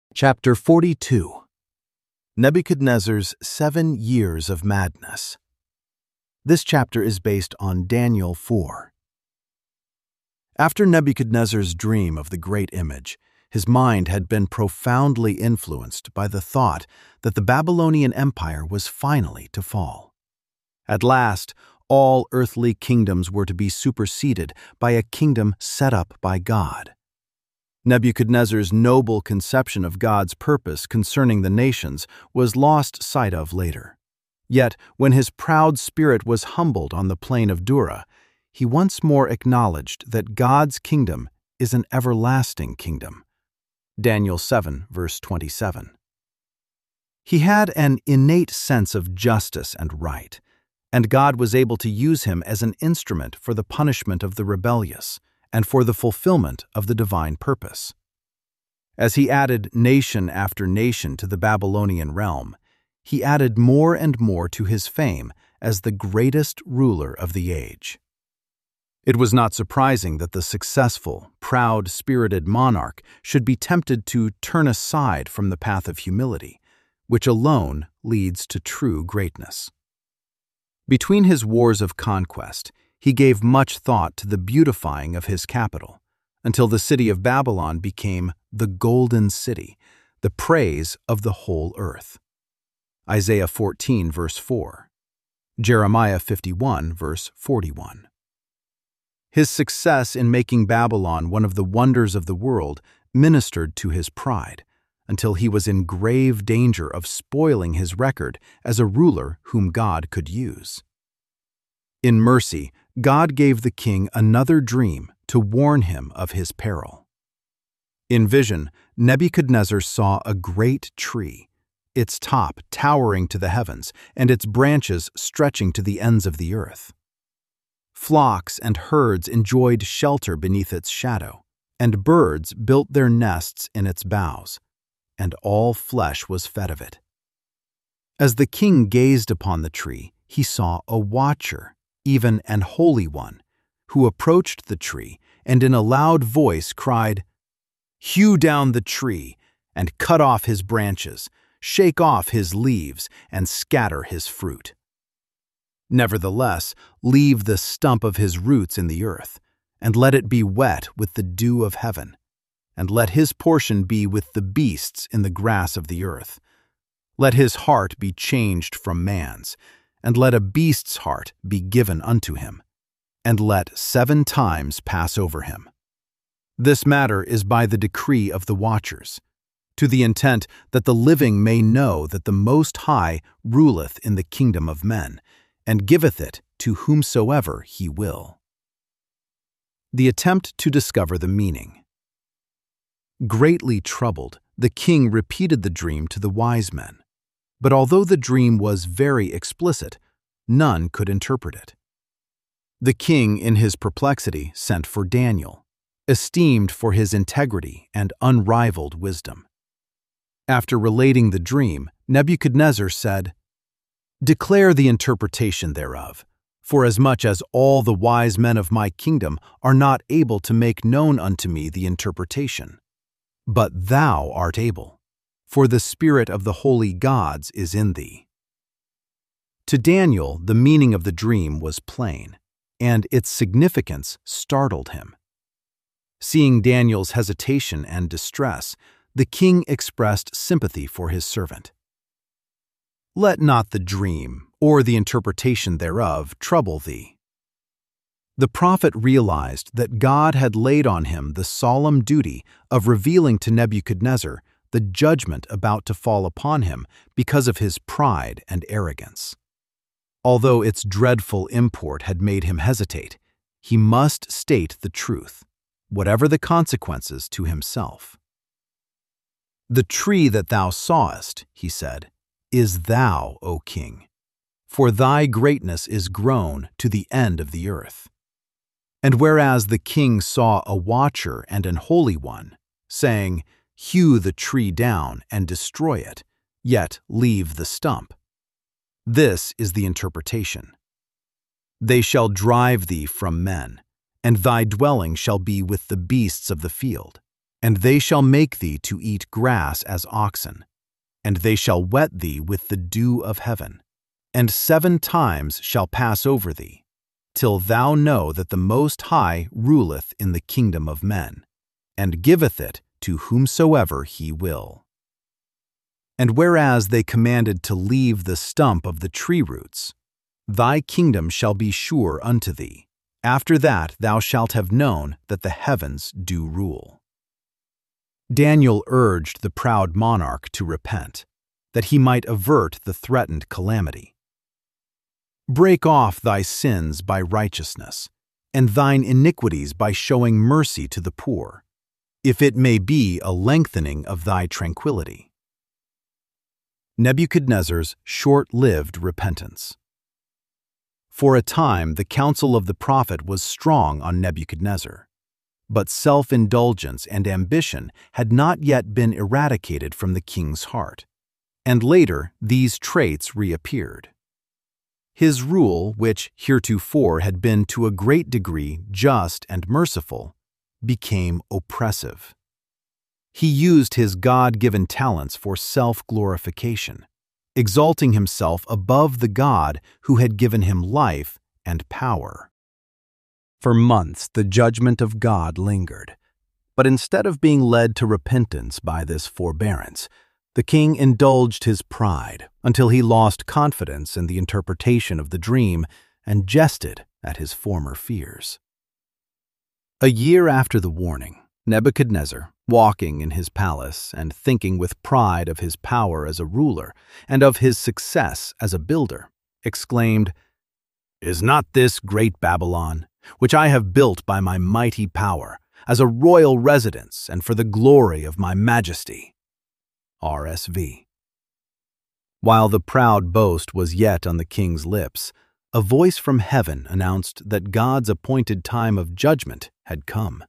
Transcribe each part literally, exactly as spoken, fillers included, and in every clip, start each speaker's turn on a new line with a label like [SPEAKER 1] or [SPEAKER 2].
[SPEAKER 1] Chapter forty-two. Nebuchadnezzar's Seven Years of Madness. This chapter is based on Daniel four. After Nebuchadnezzar's dream of the great image, his mind had been profoundly influenced by the thought that the Babylonian Empire was finally to fall. At last, all earthly kingdoms were to be superseded by a kingdom set up by God. Nebuchadnezzar's noble conception of God's purpose concerning the nations was lost sight of later. Yet, when his proud spirit was humbled on the plain of Dura, he once more acknowledged that God's kingdom is an everlasting kingdom. Daniel seven, verse twenty-seven. He had an innate sense of justice and right, and God was able to use him as an instrument for the punishment of the rebellious and for the fulfillment of the divine purpose. As he added nation after nation to the Babylonian realm, he added more and more to his fame as the greatest ruler of the age. It was not surprising that the successful, proud-spirited monarch should be tempted to turn aside from the path of humility, which alone leads to true greatness. Between his wars of conquest, he gave much thought to the beautifying of his capital, until the city of Babylon became the Golden City, the praise of the whole earth. Isaiah fourteen, verse four. Jeremiah fifty-one, verse forty-one. His success in making Babylon one of the wonders of the world ministered to his pride, until he was in grave danger of spoiling his record as a ruler whom God could use. In mercy, God gave the king another dream to warn him of his peril. In vision, Nebuchadnezzar saw a great tree, its top towering to the heavens and its branches stretching to the ends of the earth. Flocks and herds enjoyed shelter beneath its shadow, and birds built their nests in its boughs, and all flesh was fed of it. As the king gazed upon the tree, he saw a watcher, even an holy one, who approached the tree and in a loud voice cried, "Hew down the tree, and cut off his branches, shake off his leaves, and scatter his fruit. Nevertheless, leave the stump of his roots in the earth, and let it be wet with the dew of heaven, and let his portion be with the beasts in the grass of the earth. Let his heart be changed from man's, and let a beast's heart be given unto him, and let seven times pass over him. This matter is by the decree of the watchers, to the intent that the living may know that the Most High ruleth in the kingdom of men, and giveth it to whomsoever he will." The attempt to discover the meaning. Greatly troubled, the king repeated the dream to the wise men. But although the dream was very explicit, none could interpret it. The king, in his perplexity, sent for Daniel, esteemed for his integrity and unrivaled wisdom. After relating the dream, Nebuchadnezzar said, "Declare the interpretation thereof, forasmuch as all the wise men of my kingdom are not able to make known unto me the interpretation. But thou art able, for the spirit of the holy gods is in thee." To Daniel, the meaning of the dream was plain, and its significance startled him. Seeing Daniel's hesitation and distress, the king expressed sympathy for his servant. "Let not the dream, or the interpretation thereof, trouble thee." The prophet realized that God had laid on him the solemn duty of revealing to Nebuchadnezzar the judgment about to fall upon him because of his pride and arrogance. Although its dreadful import had made him hesitate, he must state the truth, whatever the consequences to himself. "The tree that thou sawest," he said, "is thou, O king, for thy greatness is grown to the end of the earth." And whereas the king saw a watcher and an holy one, saying, "Hew the tree down and destroy it, yet leave the stump," this is the interpretation. "They shall drive thee from men, and thy dwelling shall be with the beasts of the field, And they shall make thee to eat grass as oxen, and they shall wet thee with the dew of heaven, and seven times shall pass over thee, till thou know that the Most High ruleth in the kingdom of men, and giveth it to whomsoever he will. And whereas they commanded to leave the stump of the tree roots, thy kingdom shall be sure unto thee. After that thou shalt have known that the heavens do rule. Daniel urged the proud monarch to repent, that he might avert the threatened calamity. Break off thy sins by righteousness, and thine iniquities by showing mercy to the poor, if it may be a lengthening of thy tranquility. Nebuchadnezzar's short-lived repentance. For a time the counsel of the prophet was strong on Nebuchadnezzar, but self-indulgence and ambition had not yet been eradicated from the king's heart, and later these traits reappeared. His rule, which heretofore had been to a great degree just and merciful, became oppressive. He used his God-given talents for self-glorification, exalting himself above the God who had given him life and power. For months the judgment of God lingered, but instead of being led to repentance by this forbearance, the king indulged his pride until he lost confidence in the interpretation of the dream and jested at his former fears. A year after the warning, Nebuchadnezzar, walking in his palace and thinking with pride of his power as a ruler and of his success as a builder, exclaimed, "Is not this great Babylon, which I have built by my mighty power, as a royal residence and for the glory of my majesty?" R S V. While the proud boast was yet on the king's lips, a voice from heaven announced that God's appointed time of judgment had come.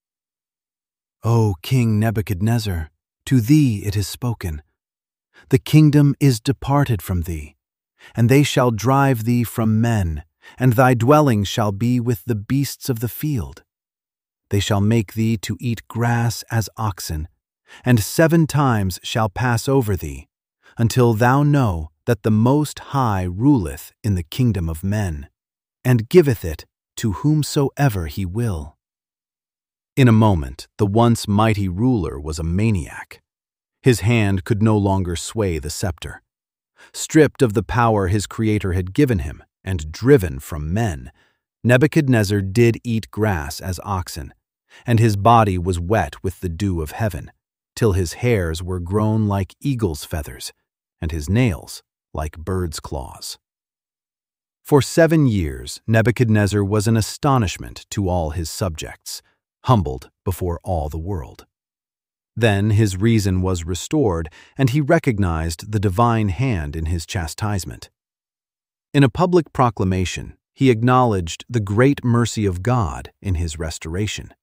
[SPEAKER 1] "O King Nebuchadnezzar, to thee it is spoken. The kingdom is departed from thee, and they shall drive thee from men, and thy dwelling shall be with the beasts of the field. They shall make thee to eat grass as oxen, and seven times shall pass over thee, until thou know that the Most High ruleth in the kingdom of men, and giveth it to whomsoever he will." In a moment, the once mighty ruler was a maniac. His hand could no longer sway the scepter. Stripped of the power his Creator had given him and driven from men, Nebuchadnezzar did eat grass as oxen, and his body was wet with the dew of heaven, till his hairs were grown like eagle's feathers, and his nails like bird's claws. For seven years Nebuchadnezzar was an astonishment to all his subjects, humbled before all the world. Then his reason was restored, and he recognized the divine hand in his chastisement. In a public proclamation, he acknowledged the great mercy of God in his restoration.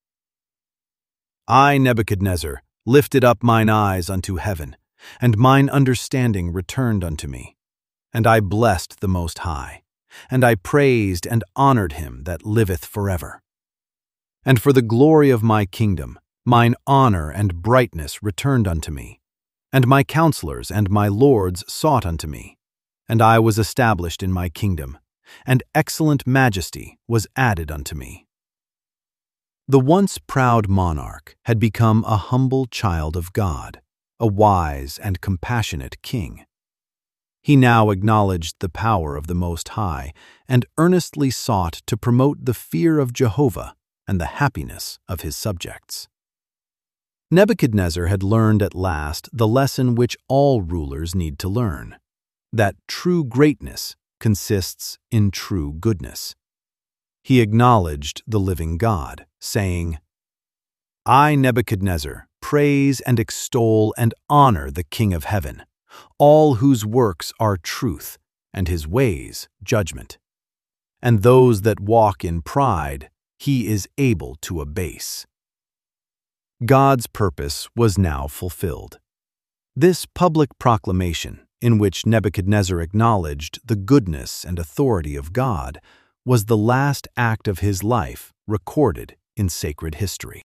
[SPEAKER 1] "I, Nebuchadnezzar, lifted up mine eyes unto heaven, and mine understanding returned unto me. And I blessed the Most High, and I praised and honored him that liveth forever. And for the glory of my kingdom, mine honor and brightness returned unto me, and my counselors and my lords sought unto me, and I was established in my kingdom, and excellent majesty was added unto me." The once proud monarch had become a humble child of God, a wise and compassionate king. He now acknowledged the power of the Most High and earnestly sought to promote the fear of Jehovah and the happiness of his subjects. Nebuchadnezzar had learned at last the lesson which all rulers need to learn, that true greatness consists in true goodness. He acknowledged the living God, saying, "I, Nebuchadnezzar, praise and extol and honor the King of heaven, all whose works are truth, and his ways judgment. And those that walk in pride he is able to abase." God's purpose was now fulfilled. This public proclamation, in which Nebuchadnezzar acknowledged the goodness and authority of God, was the last act of his life recorded in sacred history.